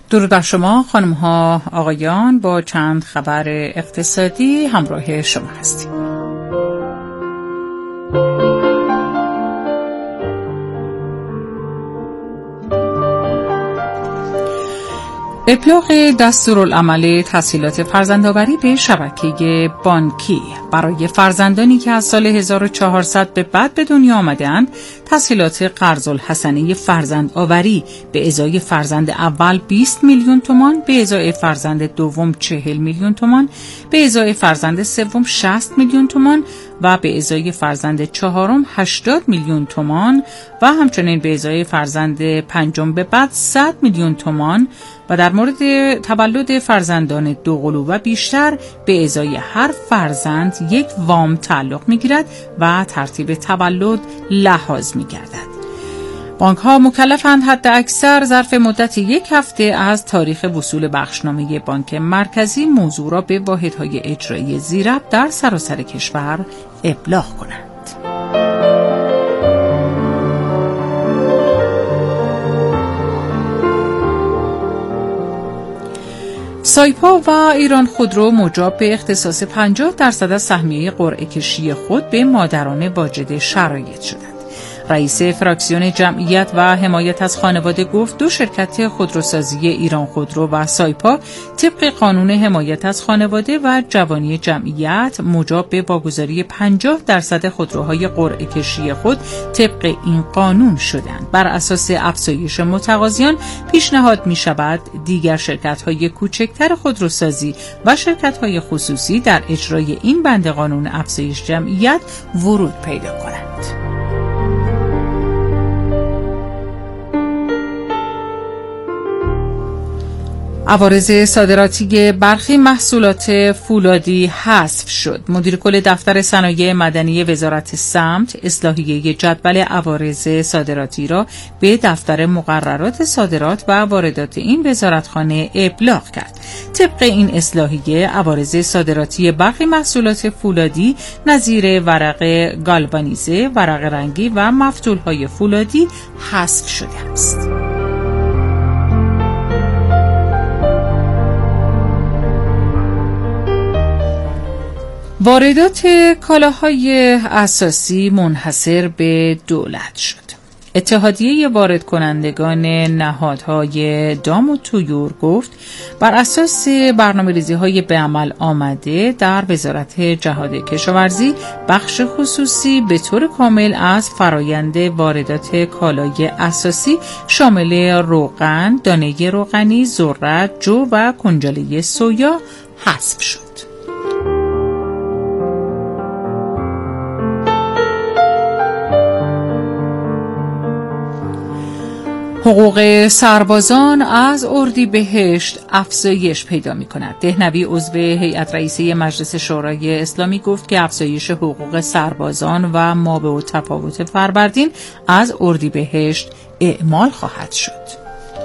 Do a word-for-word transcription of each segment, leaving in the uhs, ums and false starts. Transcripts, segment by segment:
درود بر شما خانم ها آقایان، با چند خبر اقتصادی همراه شما هستیم. ابلاغ دستورالعمل تسهیلات فرزندآوری به شبکه بانکی برای فرزندانی که از سال هزار و چهارصد به بعد به دنیا آمده‌اند، تسهیلات قرض الحسنه فرزندآوری به ازای فرزند اول بیست میلیون تومان، به ازای فرزند دوم چهل میلیون تومان، به ازای فرزند سوم شصت میلیون تومان و به ازای فرزند چهارم هشتاد میلیون تومان و همچنین به ازای فرزند پنجم به بعد صد میلیون تومان و در مورد تولد فرزندان دوقلو و بیشتر به ازای هر فرزند یک وام تعلق می‌گیرد و ترتیب تولد لحاظ می‌گردد. بانک ها مکلفند حد اکثر ظرف مدت یک هفته از تاریخ وصول بخشنامه بانک مرکزی موضوع را به واحدهای اجرایی ذی‌ربط در سراسر کشور ابلاغ کنند. سایپا و ایران خودرو مجاب به اختصاص پنجاه درصد از سهمیه قرعه کشی خود به مادران واجد شرایط شدند. رئیس فراکسیون جمعیت و حمایت از خانواده گفت دو شرکت خودروسازی ایران خودرو و سایپا طبق قانون حمایت از خانواده و جوانی جمعیت مجاب به واگذاری پنجاه درصد خودروهای قرعه کشی خود طبق این قانون شدند. بر اساس افزایش متقاضیان پیشنهاد می شود دیگر شرکت‌های کوچکتر خودروسازی و شرکت‌های خصوصی در اجرای این بند قانون افزایش جمعیت ورود پیدا کنند. عوارض صادراتی برخی محصولات فولادی حذف شد. مدیر کل دفتر صنایع مدنی وزارت سمت اصلاحیه جدول عوارض صادراتی را به دفتر مقررات صادرات و واردات این وزارتخانه ابلاغ کرد. طبق این اصلاحیه عوارض صادراتی برخی محصولات فولادی نظیر ورق گالوانیزه، ورق رنگی و مفتولهای فولادی حذف شده است. واردات کالاهای اساسی منحصر به دولت شد. اتحادیه وارد کنندگان نهادهای دام و طیور گفت بر اساس برنامه‌ریزی‌های به عمل آمده در وزارت جهاد کشاورزی بخش خصوصی به طور کامل از فرایند واردات کالای اساسی شامل روغن، دانه روغنی، ذرت، جو و کنجاله سویا حذف شد. حقوق سربازان از اردیبهشت افزایش پیدا می‌کند. دهنوی عضو هیئت رئیسه مجلس شورای اسلامی گفت که افزایش حقوق سربازان و مابع تفاوت فروردین از اردیبهشت اعمال خواهد شد.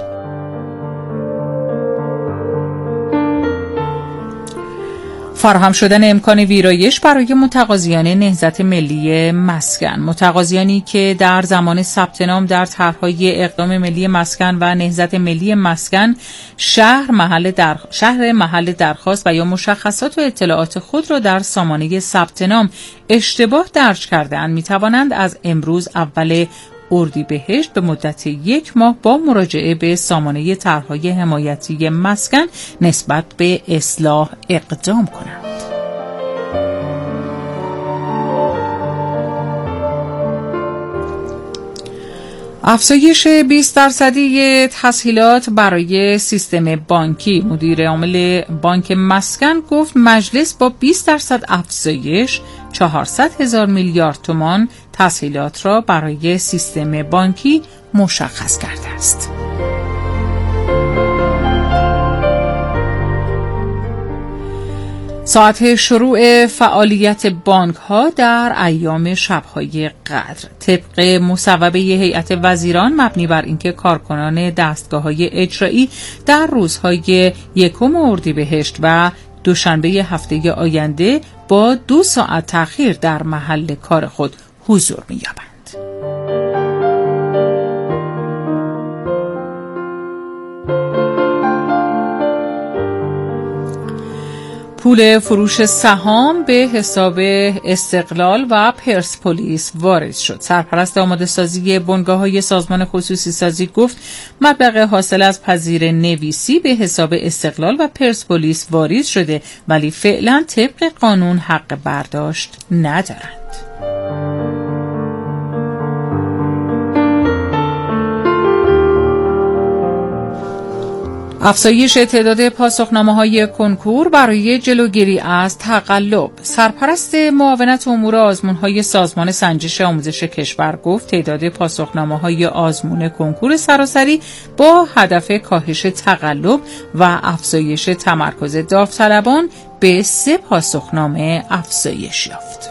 فراهم شدن امکان ویرایش برای متقاضیان نهضت ملی مسکن. متقاضیانی که در زمان ثبت نام در طرح‌های اقدام ملی مسکن و نهضت ملی مسکن شهر محل در شهر محل درخواست و یا مشخصات و اطلاعات خود را در سامانه ثبت نام اشتباه درج کرده‌اند می‌توانند از امروز اول اردیبهشت به مدت یک ماه با مراجعه به سامانه طرح‌های حمایتی مسکن نسبت به اصلاح اقدام کنند. افزایش بیست درصدی تسهیلات برای سیستم بانکی. مدیر عامل بانک مسکن گفت مجلس با بیست درصد افزایش چهارصد هزار میلیارد تومان تسهیلات را برای سیستم بانکی مشخص کرده است. ساعت شروع فعالیت بانک ها در ایام شب‌های قدر. طبق مصوبه هیئت وزیران مبنی بر اینکه کارکنان دستگاه‌های اجرایی در روزهای یکم اردیبهشت و دوشنبه هفته آینده با دو ساعت تأخیر در محل کار خود حضور می‌یابند. پول فروش سهام به حساب استقلال و پرسپولیس وارد شد. سرپرست آماده سازی بنگاه‌های سازمان خصوصی سازی گفت مبلغ حاصل از پذیر نویسی به حساب استقلال و پرسپولیس واریز شده، ولی فعلا طبق قانون حق برداشت ندارند. افزایش تعداد پاسخنامه‌های کنکور برای جلوگیری از تقلب. سرپرست معاونت امور آزمون‌های سازمان سنجش آموزش کشور گفت تعداد پاسخنامه‌های آزمون کنکور سراسری با هدف کاهش تقلب و افزایش تمرکز داوطلبان به سه پاسخنامه افزایش یافت.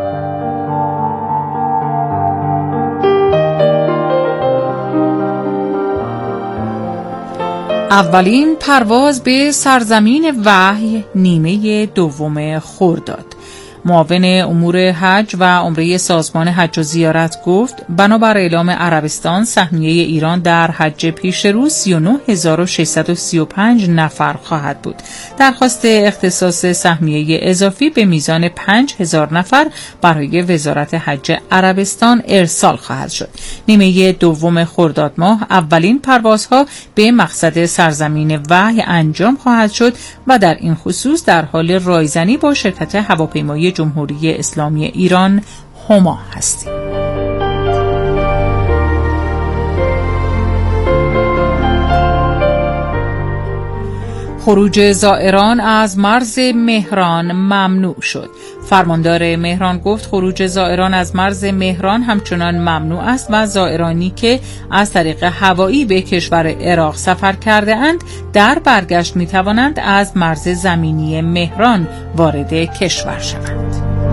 اولین پرواز به سرزمین وحی نیمه دوم خرداد. معاون امور حج و عمره سازمان حج و زیارت گفت بنابر اعلام عربستان سهمیه ایران در حج پیش رو سی و نه هزار و ششصد و سی و پنج نفر خواهد بود. درخواست اختصاص سهمیه اضافی به میزان پنج هزار نفر برای وزارت حج عربستان ارسال خواهد شد. نیمه دوم خرداد ماه اولین پروازها به مقصد سرزمین وحی انجام خواهد شد و در این خصوص در حال رایزنی با شرکت هواپیمایی جمهوری اسلامی ایران هما هستیم. خروج زائران از مرز مهران ممنوع شد. فرماندار مهران گفت خروج زائران از مرز مهران همچنان ممنوع است و زائرانی که از طریق هوایی به کشور عراق سفر کرده اند در برگشت می توانند از مرز زمینی مهران وارد کشور شوند.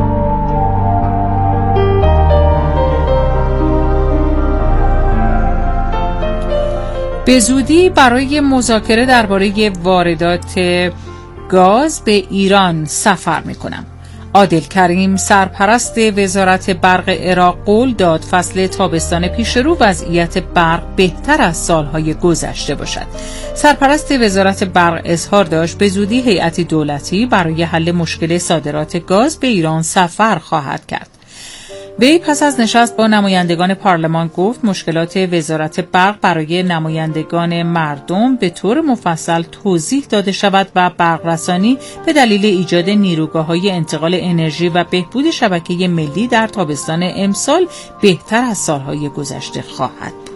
به زودی برای مذاکره درباره واردات گاز به ایران سفر می‌کنم. عادل کریم سرپرست وزارت برق عراق قول داد فصل تابستان پیش رو وضعیت برق بهتر از سالهای گذشته باشد. سرپرست وزارت برق اظهار داشت به زودی هیئتی دولتی برای حل مشکل صادرات گاز به ایران سفر خواهد کرد. وی پس از نشست با نمایندگان پارلمان گفت مشکلات وزارت برق برای نمایندگان مردم به طور مفصل توضیح داده شود و برق رسانی به دلیل ایجاد نیروگاه‌های انتقال انرژی و بهبود شبکه ملی در تابستان امسال بهتر از سالهای گذشته خواهد بود.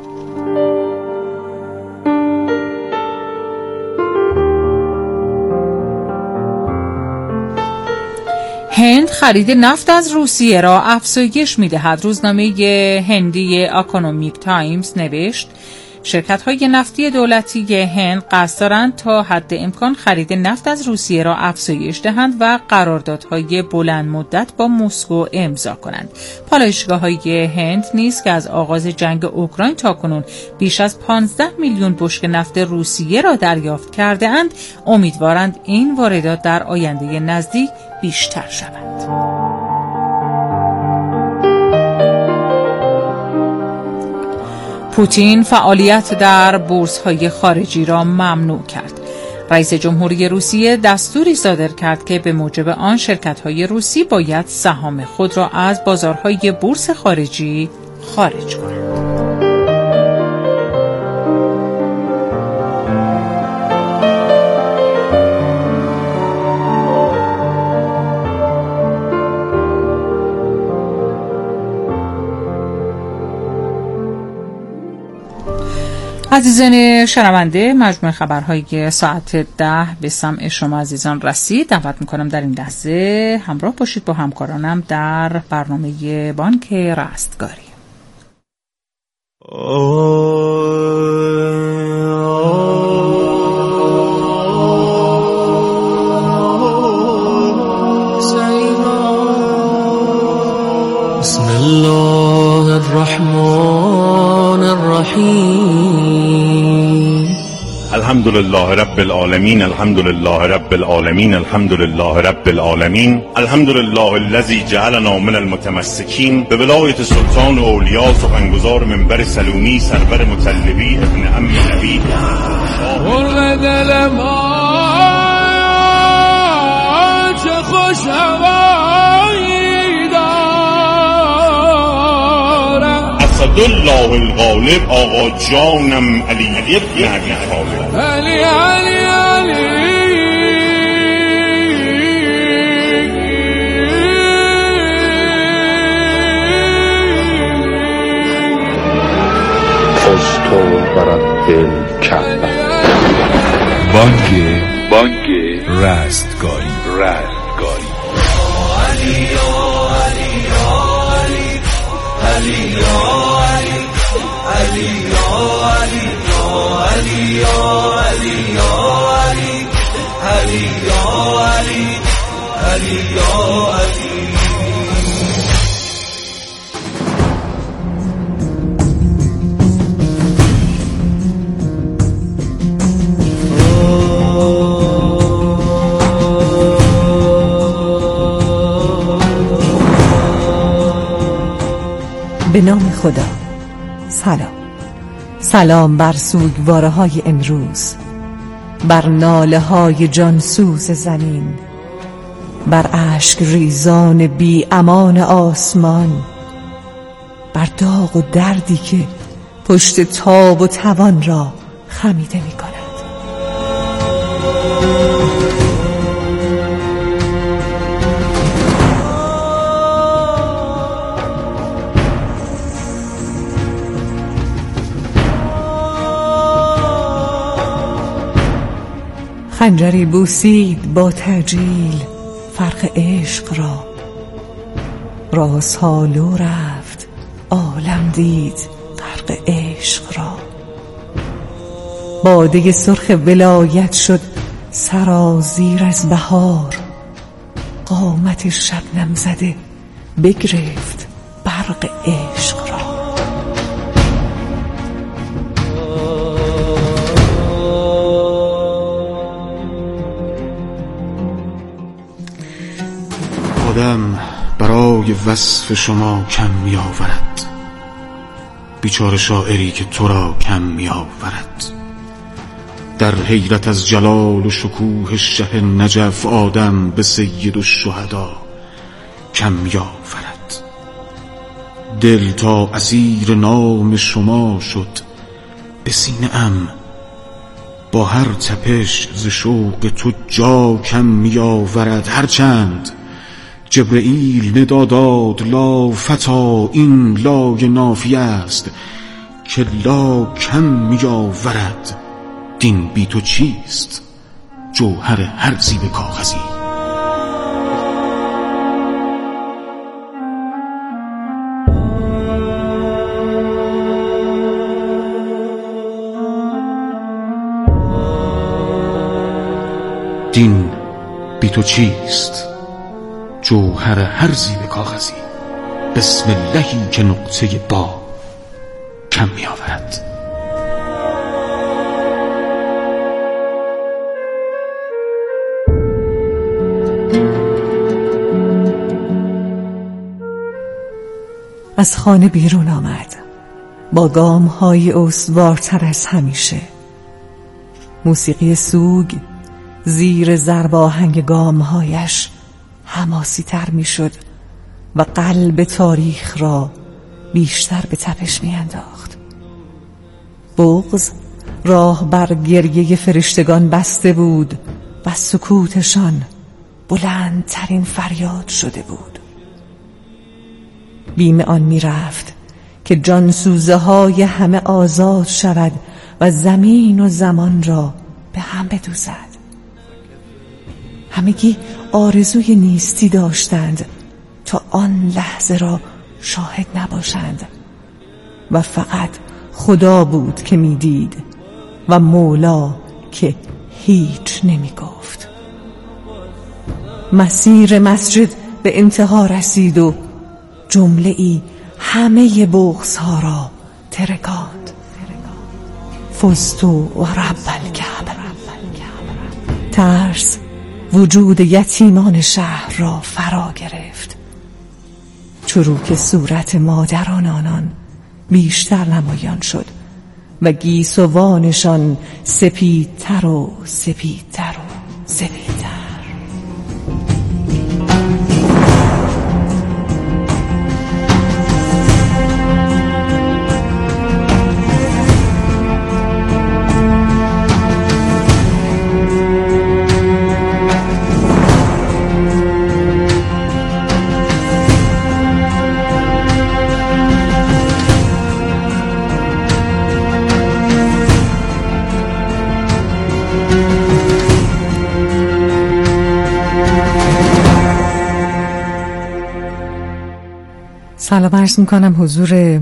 هند خرید نفت از روسیه را افزایش می‌دهد. روزنامه هندی اکونومیک تایمز نوشت شرکت‌های نفتی دولتی هند قصد دارند تا حد امکان خرید نفت از روسیه را افزایش دهند و قراردادهای بلند مدت با مسکو امضا کنند. پالایشگاه‌های هند نیز که از آغاز جنگ اوکراین تاکنون بیش از پانزده میلیون بشکه نفت روسیه را دریافت کرده اند، امیدوارند این واردات در آینده نزدیک بیشتر شود. پوتین فعالیت در بورس‌های خارجی را ممنوع کرد. رئیس جمهوری روسیه دستوری صادر کرد که به موجب آن شرکت‌های روسی باید سهام خود را از بازارهای بورس خارجی خارج کنند. عزیزان شنونده، مجموع خبرهای ساعت ده به سمع شما عزیزان رسید. دعوت میکنم در این لحظه همراه باشید با همکارانم در برنامه بانک رستگاری. بسم الله الرحمن الرحیم. الحمد لله رب العالمین، الحمد لله رب العالمین، الحمد لله رب العالمین، الحمد لله الذی جعلنا من المتمسکین به ولایت سلطان اولیاء سخنگزار منبر سلومی سرور مطلبی ابن عم نبی. خوش هوایی دارم. اسدالله الغالب آقا جانم علی ابن ابی طالب. علی علی علی فزت ورب الکعبه. بانگ بانگ رستگاری رستگاری. علی یا علی یا علی علی یا علی علی یا علی یا علی یا علی یا علی علی یا علی علی یا علی. به نام خدا. سلام. سلام بر سوگواره های امروز، بر ناله های جانسوز زمین، بر اشک ریزان بی امان آسمان، بر داغ و دردی که پشت تاب و توان را خمیده می کند. خنجری بوسید با تعجیل فرق عشق را، رازها لو رفت عالم دید فرق عشق را. باده سرخ ولایت شد سرازیر از بهار، قامت شبنم زده بگرفت برق عشق را. آدم برای وصف شما کم می آورد، بیچاره شاعری که تو را کم می آورد. در حیرت از جلال و شکوه شه نجف، آدم به سید الشهدا کم می آورد. دل تا اسیر نام شما شد به سینه ام، با هر تپش ز شوق تو جا کم می آورد. هرچند جبرئیل ندا داد لا فتا، این لای نافی است که لا کم می آورد. دین بی تو چیست جوهر هر زیب کاغذی. دین بی تو چیست جوهر هر زیب کاغذی. بسم اللهی که نقطه با کم می آورد. از خانه بیرون آمد با گام‌های استوارتر از همیشه. موسیقی سوگ زیر ضرب آهنگ گام‌هایش حماسی تر می شد و قلب تاریخ را بیشتر به تپش می انداخت. بغض راه بر گریه فرشتگان بسته بود و سکوتشان بلندترین فریاد شده بود. بیم آن می رفت که جانسوزه های همه آزاد شود و زمین و زمان را به هم بدوزد. همگی آرزوی نیستی داشتند تا آن لحظه را شاهد نباشند و فقط خدا بود که میدید و مولا که هیچ نمی گفت. مسیر مسجد به انتها رسید و جمله ای همه بغض‌ها را ترکاند. فزت و رب الکعبه. ترس وجود یتیمان شهر را فرا گرفت. چروک صورت مادران آنان بیشتر نمایان شد و گیسوانشان سپیدتر و سپیدتر و سپیدتر. سلام عرض میکنم حضور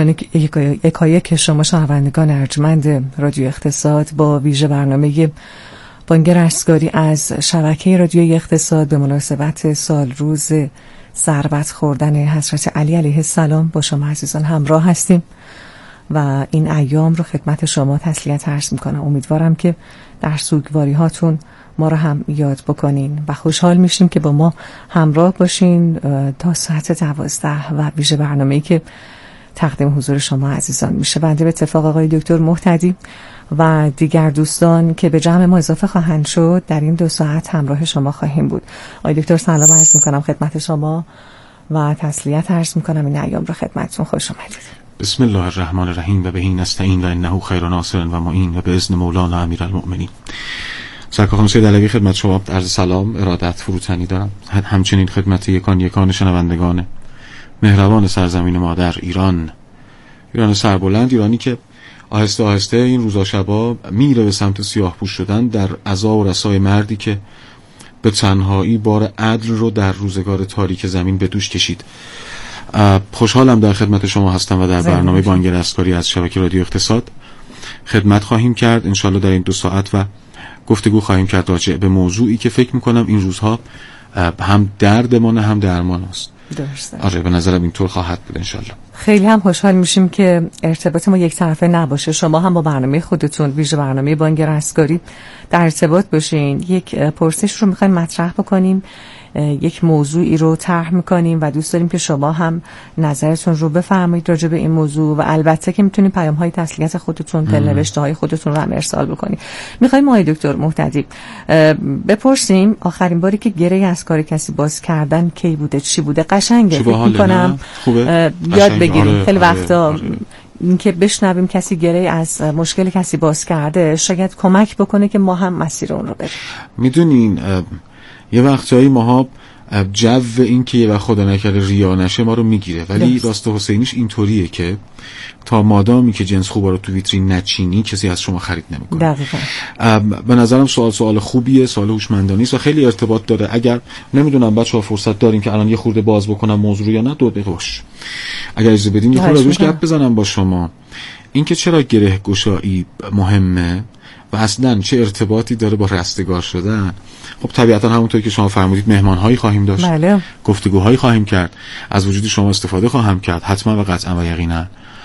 یکایک شما شنوندگان ارجمند رادیو اقتصاد با ویژه برنامه بانک رستگاری از شبکه رادیوی اقتصاد به مناسبت سال روز ثروت خوردن حضرت علی علیه السلام با شما عزیزان همراه هستیم و این ایام رو خدمت شما تسلیت عرض میکنم. امیدوارم که در سوگواری هاتون ما رو هم یاد بکنین و خوشحال میشیم که با ما همراه باشین تا ساعت دوازده و ویژه برنامه‌ای که تقدیم حضور شما عزیزان میشه. بنده به اتفاق آقای دکتر مهتدی و دیگر دوستان که به جمع ما اضافه خواهند شد در این دو ساعت همراه شما خواهیم بود. آقای دکتر سلام عرض میکنم خدمت شما و تسلیت عرض میکنم این ایام رو خدمتتون. خوش اومدید. بسم الله الرحمن الرحیم و بهی نستعین و انه خیر ناصر و معین و باذن مولانا امیرالمؤمنین. سرکار خانم سید علوی خدمت شما عرض سلام ارادت فروتنی دارم. همچنین خدمت یکان یکان شنوندگان مهربان سرزمین مادر ایران، ایران سربلند، ایرانی که آهسته آهسته این روزا شبا میره به سمت سیاه پوش شدن در عزا و رسای مردی که به تنهایی بار عدل رو در روزگار تاریک زمین به دوش کشید. خوشحالم در خدمت شما هستم و در برنامه بانک رستگاری از شبکه رادیو اقتصاد خدمت خواهیم کرد انشالله در این دو ساعت و گفتگو خواهیم کرد راجع به موضوعی که فکر میکنم این روزها هم دردمان هم درمان است. درسته. آره به نظرم اینطور خواهد بود انشالله. خیلی هم خوشحال میشیم که ارتباط ما یک طرفه نباشه. شما هم با برنامه خودتون ویژه برنامه بانک رستگاری در ارتباط باشین. یک پرسش رو میخوایم مطرح بکنیم، یک موضوعی رو طرح میکنیم و دوست داریم که شما هم نظرتون رو بفرمایید راجع به این موضوع و البته که میتونید پیام های تسلیت خودتون، دلنوشته های خودتون رو هم ارسال بکنید. میخوایم آقای دکتر مهتدی بپرسیم آخرین باری که گره از کار کسی باز کردن کی بوده، چی بوده؟ قشنگه فکر میکنم یاد بگیریم. آره، خیلی وقتا آره، آره. اینکه بشنویم کسی گره از مشکل کسی باز کرده شاید کمک بکنه که ما هم مسیر اون رو بریم. میدونین یه وقتایی ماها جو این که یه وقت خدا نکرده ریا نشه ما رو میگیره، ولی راست حسینیش اینطوریه که تا مادامی که جنس خوبا رو تو ویترین نچینی کسی از شما خرید نمیکنه. دقیقاً. به نظرم سوال سوال خوبیه، سوال هوشمندانه است و خیلی ارتباط داره. اگر نمیدونم بچه‌ها فرصت داریم که الان یه خورده باز بکنم موضوع رو یا نه، دو دقیقه باش. اگر اجازه بدین یه خورده روش گپ بزنم با شما. اینکه چرا گره گشایی مهمه و اصلا چه ارتباطی داره با رستگار شدن. خب طبیعتا همونطور که شما فرمودید مهمان‌هایی خواهیم داشت، بله. گفتگوهایی خواهیم کرد، از وجود شما استفاده خواهم کرد حتما و قطعا و یقینا.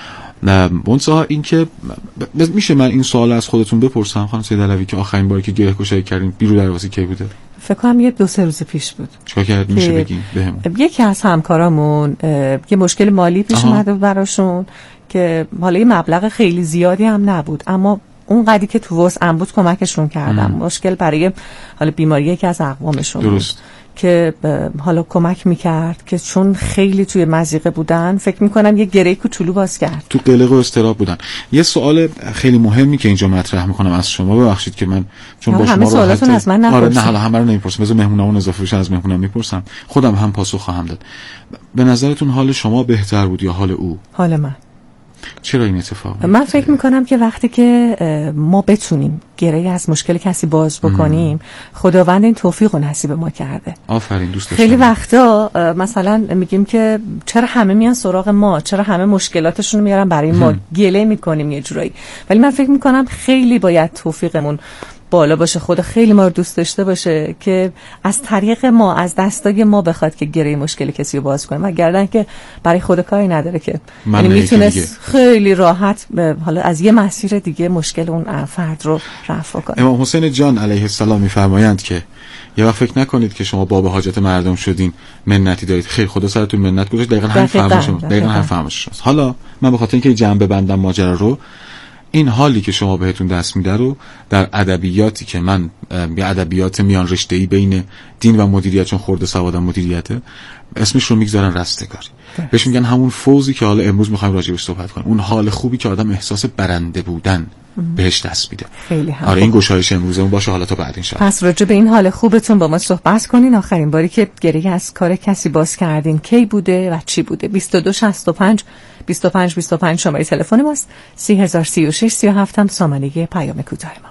منتها این که میشه من این سوال از خودتون بپرسم خانم سید علوی که آخرین باری که گره گشایی کردین بیرو درواسی کی بوده؟ فکر کنم یه دو سه روز پیش بود. چیکار کرد میشه بگین بهمون؟ یکی از همکارامون یه مشکل مالی پیش اومده براشون که حالا یه مبلغ خیلی زیادی هم نبود، اما اون قدری که تو وسعم بود کمکشون کردم. ام. مشکل برای حالا بیماری که از اقوامشون درست بود که حالا کمک میکرد که چون خیلی توی مضیقه بودن فکر میکنم یه گره کوچولو باز کرد، تو قلق و اضطراب بودن. یه سوال خیلی مهمی که اینجا مطرح میکنم از شما، ببخشید که من چون با شما سوالاتون از من نپرسید. آره نه حالا همه رو نمیپرسم، بذار مهمونامون اضافه بشه از مهمونام میپرسم، خودم هم پاسخ خواهم داد. به نظرتون حال شما بهتر بود یا حال او؟ حال من. چرا این اتفاق؟ من فکر میکنم که وقتی که ما بتونیم گره از مشکل کسی باز بکنیم مم. خداوند این توفیق و نصیب ما کرده. آفرین دوست داشتم. خیلی وقتا مثلا میگیم که چرا همه میان سراغ ما، چرا همه مشکلاتشون رو میارن برای ما، گله میکنیم یه جورایی، ولی من فکر میکنم خیلی باید توفیقمون بالا باشه، خدا خیلی ما رو دوست داشته باشه که از طریق ما، از دستای ما بخواد که گره مشکل کسی رو باز کنه، وگرنه که برای خدا کاری نداره که یعنی میتونه خیلی راحت حالا از یه مسیر دیگه مشکل اون فرد رو رفع کنه. امام حسین جان علیه السلام میفرمایند که یه وقت فکر نکنید که شما باب حاجت مردم شدین منتی دارید، خیر خدا سرتون منت گذاشت. دقیقاً همین فرمایش شما، دقیقاً همین فرمایش شما. حالا من به خاطر اینکه جمع ببندم ماجرا رو، این حالی که شما بهتون دست میده رو در ادبیاتی که من یه ادبیات میان رشته‌ای بین دین و مدیریت، چون خورده سوادم مدیریته، اسمش رو میگذارن رستگاری. بهش میگن همون فوزی که حالا امروز میخوایم راجعش صحبت کنیم، اون حال خوبی که آدم احساس برنده بودن بهش دست میده. خیلی هم آره این گشایش امروزمون باشه، حالا تا بعد ان شاء الله. پس راجع به این حال خوبتون با ما صحبت کنین. آخرین باری که گره از کار کسی باز کردین کی بوده و چی بوده؟ بیست و دو شصت و پنج بیست و پنج بیست و پنج شماره تلفن ماست. سی هزار سی و شش سی و هفت هم سامانه پیام کوتاه ما.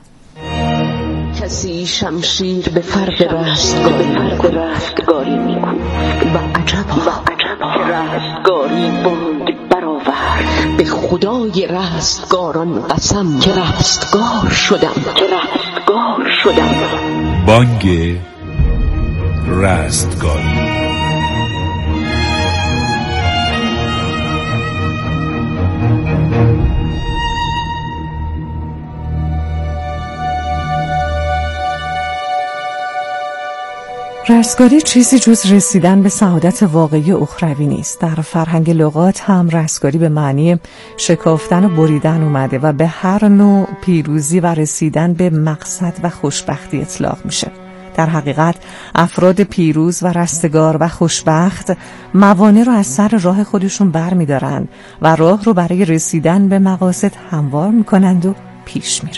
کسی شمشیر به فرق رستگاری رستگاری میکوفت و عجبا که رستگاری بانگ برآورد. به خدای رستگاران قسم که رستگار شدم که رستگار شدم. بانگ رستگاری. رستگاری چیزی جز رسیدن به سعادت واقعی اخروی نیست. در فرهنگ لغات هم رستگاری به معنی شکافتن و بریدن اومده و به هر نوع پیروزی و رسیدن به مقصد و خوشبختی اطلاق میشه. در حقیقت افراد پیروز و رستگار و خوشبخت موانع رو از سر راه خودشون بر میدارن و راه رو برای رسیدن به مقاصد هموار میکنند و پیش میرن.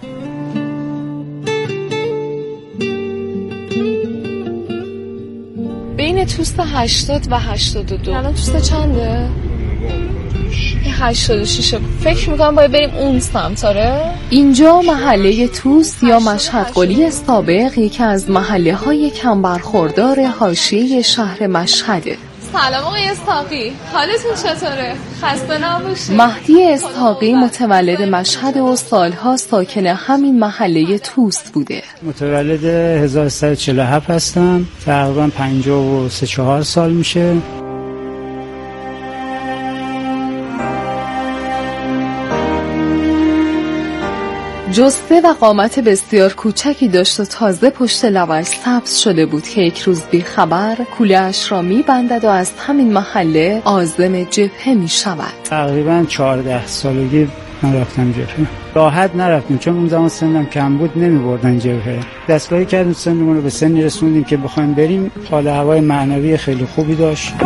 بین توست هشتاد و هشتاد و دو الان توست چنده؟ هشتاد و شش. فکر میکنم باید بریم اون سمت. آره اینجا محله توست یا مشهد قلی سابق یکی از محله های کم برخوردار حاشیه شهر مشهده. سلام آقای اسحاقی، حالتون چطوره؟ خسته نباشید. مهدی اسحاقی متولد مشهد و سالها ساکن همین محله توست بوده. متولد هزار و سیصد و چهل و هفت هستم، تقریبا پنجاه و سه چهار سال میشه. جثه و قامت بسیار کوچکی داشت و تازه پشت لبش سبز شده بود که یک روز بی خبر کوله اش را می بندد و از همین محله عازم جبهه می شود. تقریبا چهارده سالگی من رفتم جبهه. راحت نرفتیم چون اون زمان سنم کم بود، نمی بردن جبهه. دستگاهی کردیم سنمون رو به سنی رسوندیم که بخوایم بریم. حال هوای معنوی خیلی خوبی داشت.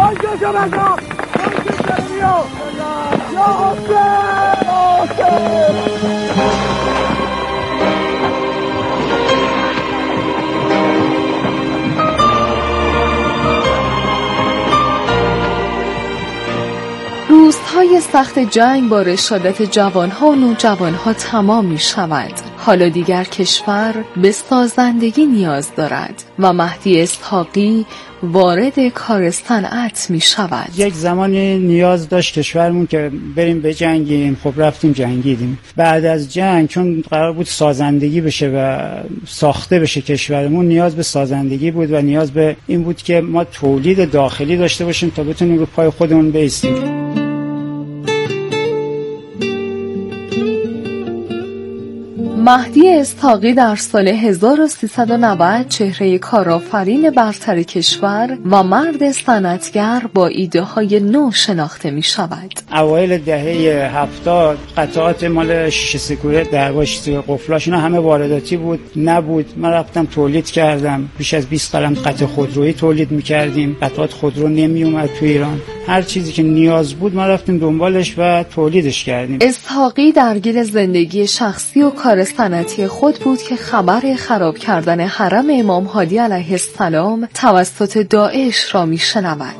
روزهای سخت جنگ با رشادت جوانها و نوجوانها تمام می شود. حالا دیگر کشور به سازندگی نیاز دارد و مهدی اسحاقی وارد کار صنعت می شود. یک زمانی نیاز داشت کشورمون که بریم به جنگیم. خب رفتیم جنگیدیم. بعد از جنگ چون قرار بود سازندگی بشه و ساخته بشه کشورمون، نیاز به سازندگی بود و نیاز به این بود که ما تولید داخلی داشته باشیم تا بتونیم رو پای خودمون بایستیم. مهدی اسحاقی در سال هزار و سیصد و نود چهره کارآفرین برتر کشور و مرد صنعتگر با ایده های نو شناخته می شود. اوایل دهه هفتاد قطعات مال شیشه سکورت درواش قفلاش اینا همه وارداتی بود، نبود. من رفتم تولید کردم. بیش از بیست قلم قطع خودرویی تولید می‌کردیم. قطعات خودرو نمی اومد تو ایران. هر چیزی که نیاز بود ما رفتیم دنبالش و تولیدش کردیم. اسحاقی درگیر زندگی شخصی و کار صنعتی خود بود که خبر خراب کردن حرم امام هادی علیه السلام توسط داعش را میشنود.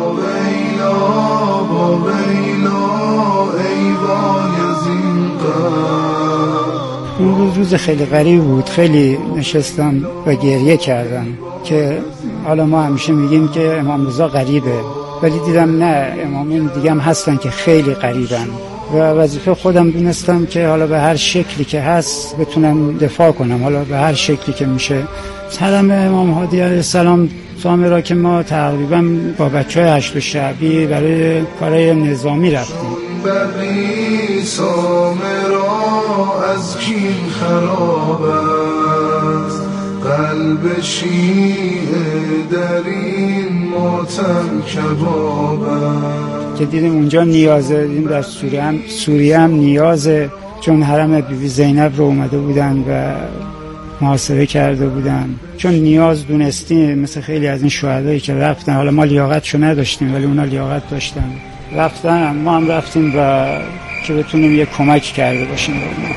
اون روز روز خیلی غریب بود. خیلی نشستم و گریه کردم که حالا ما همیشه میگیم که امام رضا غریبه، ولی دیدم نه، امامیان دیگه هم هستن که خیلی غریبن و وظیفه خودم دونستم که حالا به هر شکلی که هست بتونم دفاع کنم، حالا به هر شکلی که میشه. حرم امام هادی علیه السلام سامرا که ما تقریبا با بچهای هشت و شعبی برای کارهای نظامی رفتیم. بقی سامرا از کین خراب است، قلب شیعه در این ماتم کباب است. که دیدیم اونجا نیازه، دیدیم در سوریه هم, سوریه هم نیازه، چون حرم بیبی زینب رو اومده بودن و محاصره کرده بودن. چون نیاز دونستیم مثل خیلی از این شهدایی که رفتن، حالا ما لیاقتشو نداشتیم ولی اونا لیاقت داشتن، رفتن، ما هم رفتیم و که بتونیم یه کمک کرده باشیم به اونا.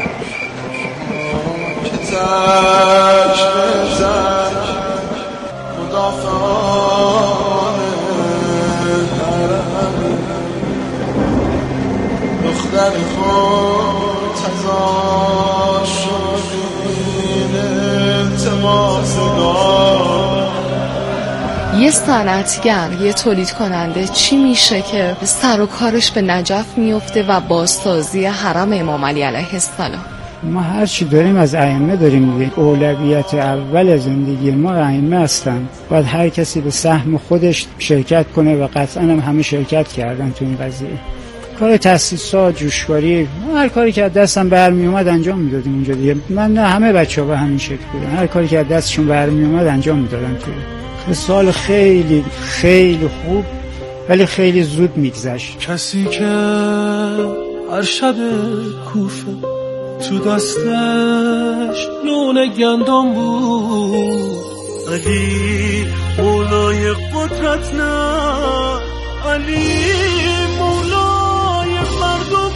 دختر خود تزار شدین التماس دار. یه صنعتگر، یه تولید کننده چی میشه که سر و کارش به نجف میفته و بازسازی حرم امام علی علیه السلام؟ ما هر چی داریم از ائمه داریم دیگه. اولویت اول زندگی ما ائمه هستن. باید هر کسی به سهم خودش شرکت کنه و قطعا هم همه شرکت کردن تو این قضیه. کار تاسیسات، جوشکاری، هر کاری که از دستم برمی اومد انجام میدادیم اونجا دیگه. من نه همه بچه‌ها به همین شکل بودن. هر کاری که از دستشون برمی اومد انجام میدادن. تو سال خیلی خیلی خوب ولی خیلی زود میگذشت. کسی که هر شب کوفه تو دستش نون گندم بود، علی مولای قدرت نه، علی مولای مردم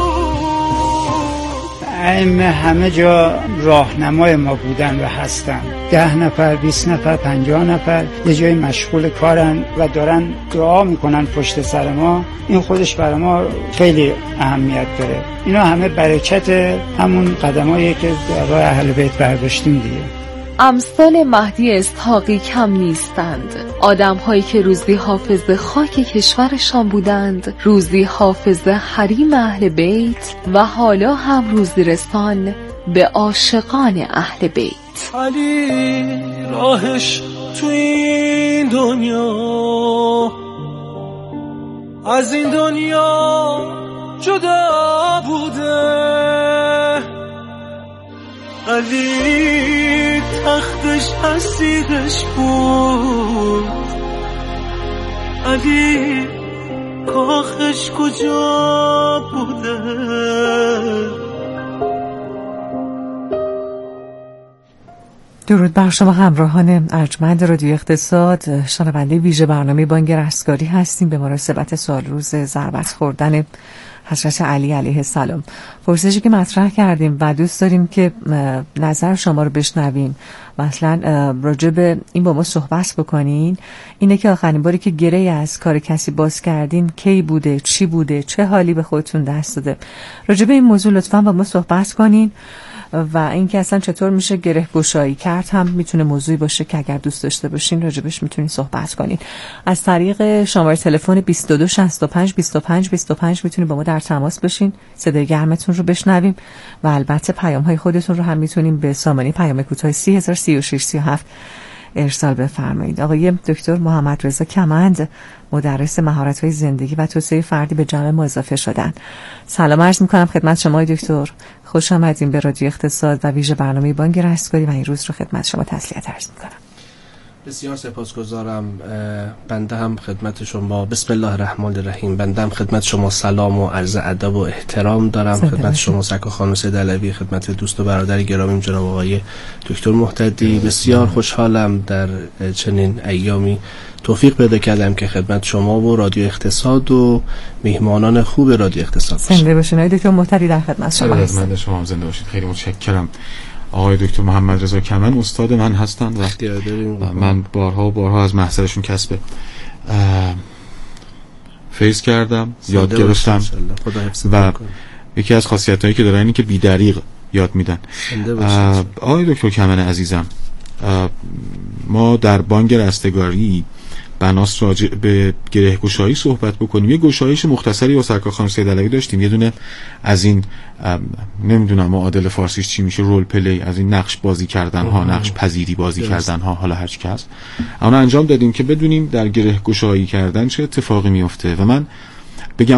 بود. ائمه همه جا راهنمای ما بودن و هستن. ده نفر، بیست نفر، پنجاه نفر یه جای مشغول کارن و دارن دعا میکنن پشت سر ما. این خودش برای ما خیلی اهمیت داره. اینا همه برکت همون قدمایی که در راه اهل بیت برداشتیم دیگه. امثال مهدی اسحاقی کم نیستند. آدم هایی که روزی حافظ خاک کشورشان بودند، روزی حافظ حریم اهل بیت و حالا هم روزی رسان به عاشقان اهل بیت. علی راهش تو این دنیا از این دنیا جدا بوده، علی تختش اسیرش بود، علی کاخش کجا بوده. درود بر شما همراهان ارجمند رادیو اقتصاد. شنونده ویژه برنامه بانک رستگاری هستیم به مناسبت سال روز ضربت خوردن حضرت علی علیه السلام. پرسشی که مطرح کردیم و دوست داریم که نظر شما رو بشنویم، مثلا راجع به این با ما صحبت بکنین، اینه که آخرین باری که گره از کار کسی باز کردین کی بوده، چی بوده، چه حالی به خودتون دست داده. راجع به این موضوع لطفاً با ما صحبت کنین و اینکه اصلا چطور میشه گره گشایی کرد هم میتونه موضوعی باشه که اگر دوست داشته باشین راجبش میتونین صحبت کنین. از طریق شماره تلفن بیست و دو شصت و پنج بیست و پنج بیست و پنج میتونین با ما در تماس بشین، صدای گرمتون رو بشنویم و البته پیام های خودتون رو هم میتونین به سامانه پیام کوتاه سی هزار سی و شش سی و هفت ارسال بفرمایید. آقای دکتر محمد رضا کمند، مدرس مهارت‌های زندگی و توسعه فردی به جمع ما اضافه شدن. سلام عرض می‌کنم خدمت شما دکتر. خوش آمدین به رادیو اقتصاد و ویژه برنامه بانک رستگاری و این روز رو خدمت شما تسلیت عرض می‌کنم. بسیار سپاسگزارم. بنده هم خدمت شما بسم الله الرحمن الرحیم بنده هم خدمت شما سلام و عرض ادب و احترام دارم. خدمت شما سکا خانم سید علوی، خدمت دوست و برادر گرامی جناب آقای دکتر محتدی. بسیار خوشحالم در چنین ایامی توفیق پیدا کردم که خدمت شما و رادیو اقتصاد و میهمانان خوب رادیو اقتصاد باشم. زنده باشین آقای دکتر محتدی، در خدمت شما هستم. خدمت شما زنده باشید. خیلی متشکرم. آقای دکتر محمد رضا کمند استاد من هستند و من بارها و بارها از محضرشون کسب فیض کردم، یاد گرفتم و یکی از خاصیتایی که دارن اینه که بی‌دریغ یاد میدن. آقای دکتر کمند عزیزم، ما در بانک رستگاری بناس راجع به گره گشایی صحبت بکنیم. یه گشایش مختصری با سرکار خانم سید علوی داشتیم. یه دونه از این نمیدونم معادل فارسیش چی میشه، رول پلی، از این نقش بازی کردن ها، نقش پذیری بازی کردن ها، حالا هر چی که هست، اون انجام دادیم که بدونیم در گره گشایی کردن چه اتفاقی میفته. و من بگم